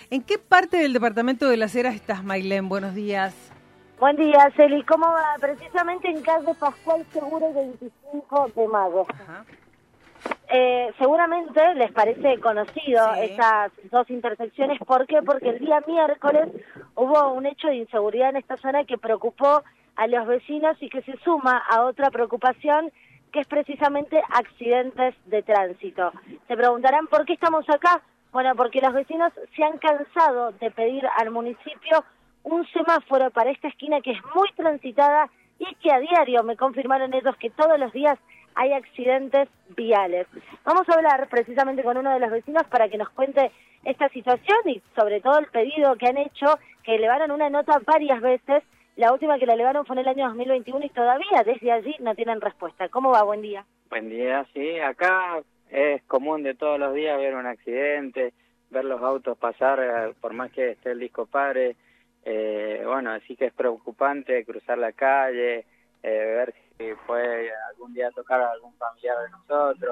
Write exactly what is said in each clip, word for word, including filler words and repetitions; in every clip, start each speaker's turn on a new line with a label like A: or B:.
A: ¿En qué parte del departamento de Las Heras estás, Mailén? Buenos días.
B: Buen día, Celi. ¿Cómo va? Precisamente en calle Pascual Seguro, veinticinco de mayo.
A: Ajá.
B: Eh, seguramente les parece conocido
A: Sí.
B: estas dos intersecciones. ¿Por qué? Porque el día miércoles hubo un hecho de inseguridad en esta zona que preocupó a los vecinos y que se suma a otra preocupación, que es precisamente accidentes de tránsito. Se preguntarán por qué estamos acá. Bueno, porque los vecinos se han cansado de pedir al municipio un semáforo para esta esquina que es muy transitada y que a diario, me confirmaron ellos, que todos los días hay accidentes viales. Vamos a hablar precisamente con uno de los vecinos para que nos cuente esta situación y sobre todo el pedido que han hecho, que elevaron una nota varias veces. La última que la elevaron fue en el año dos mil veintiuno y todavía desde allí no tienen respuesta. ¿Cómo va? Buen día.
C: Buen día, sí. Acá es común de todos los días ver un accidente, ver los autos pasar, por más que esté el disco padre. Eh, bueno, así que es preocupante cruzar la calle, eh, ver si puede algún día tocar a algún familiar de nosotros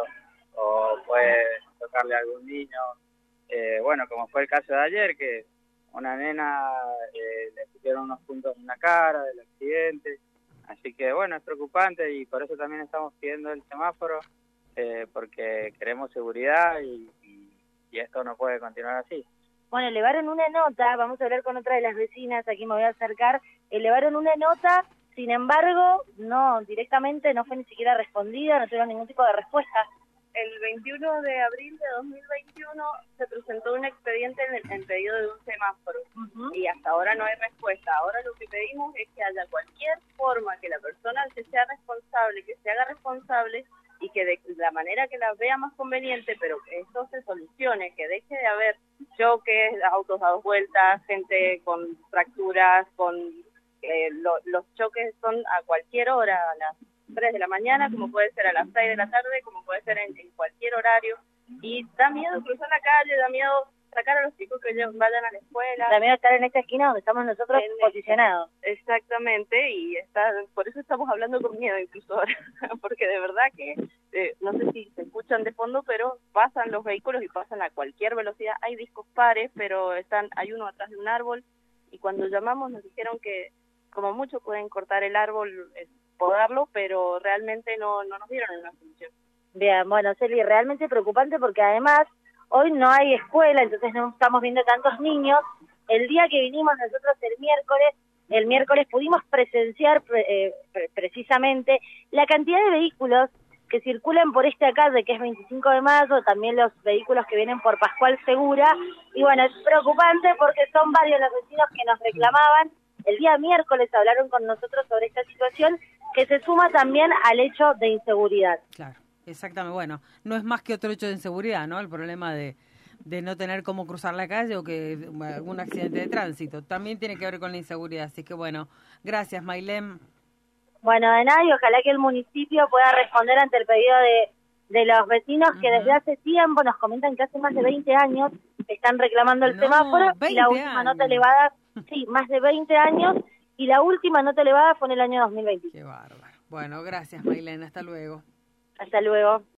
C: o puede tocarle a algún niño. Eh, bueno, como fue el caso de ayer, que una nena eh, le pusieron unos puntos en la cara del accidente. Así que bueno, es preocupante y por eso también estamos pidiendo el semáforo, eh, porque queremos seguridad y, y, y esto no puede continuar así.
B: Bueno, elevaron una nota, vamos a hablar con otra de las vecinas, aquí me voy a acercar, elevaron una nota, sin embargo, no, directamente no fue ni siquiera respondida, no tuvieron ningún tipo de respuesta.
D: El veintiuno de abril de dos mil veintiuno se presentó un expediente en el en pedido de un semáforo uh-huh. y hasta ahora no hay respuesta. Ahora lo que pedimos es que haya cualquier forma que la persona que sea responsable, que se haga responsable y que de la manera que la vea más conveniente, pero que esto se solucione, que deje de haber choques, autos dados vueltas, gente con fracturas, con eh, lo, los choques son a cualquier hora, a las tres de la mañana, como puede ser a las seis de la tarde, como puede ser en, en cualquier horario, y da miedo cruzar la calle, da miedo sacar a los chicos que vayan a la escuela.
B: Da miedo estar en esta esquina donde estamos nosotros en, posicionados.
D: Exactamente, y está, por eso estamos hablando con miedo incluso ahora, porque de verdad que, eh, no sé si se escuchan de fondo, pero pasan los vehículos y pasan a cualquier velocidad. Hay discos pares, pero están hay uno atrás de un árbol, y cuando llamamos nos dijeron que como mucho pueden cortar el árbol, eh, podarlo, pero realmente no, no nos dieron una solución.
B: Bien, bueno, Celi, realmente preocupante porque además hoy no hay escuela, entonces no estamos viendo tantos niños. El día que vinimos nosotros el miércoles, el miércoles pudimos presenciar eh, pre precisamente la cantidad de vehículos que circulan por esta calle, que es veinticinco de mayo, también los vehículos que vienen por Pascual Segura, y bueno, es preocupante porque son varios los vecinos que nos reclamaban. El día miércoles hablaron con nosotros sobre esta situación, que se suma también al hecho de inseguridad.
A: Claro, exactamente. Bueno, no es más que otro hecho de inseguridad, ¿no? El problema de, de no tener cómo cruzar la calle o que algún accidente de tránsito. También tiene que ver con la inseguridad. Así que bueno, gracias, Mailén.
B: Bueno, de nada, y ojalá que el municipio pueda responder ante el pedido de, de los vecinos que uh-huh. desde hace tiempo nos comentan que hace más de veinte años están reclamando el
A: no,
B: semáforo y la última
A: años.
B: nota elevada, sí, más de veinte años. Y la última nota elevada fue en el año dos mil veinte.
A: Qué bárbaro. Bueno, gracias, Mailén. Hasta luego.
B: Hasta luego.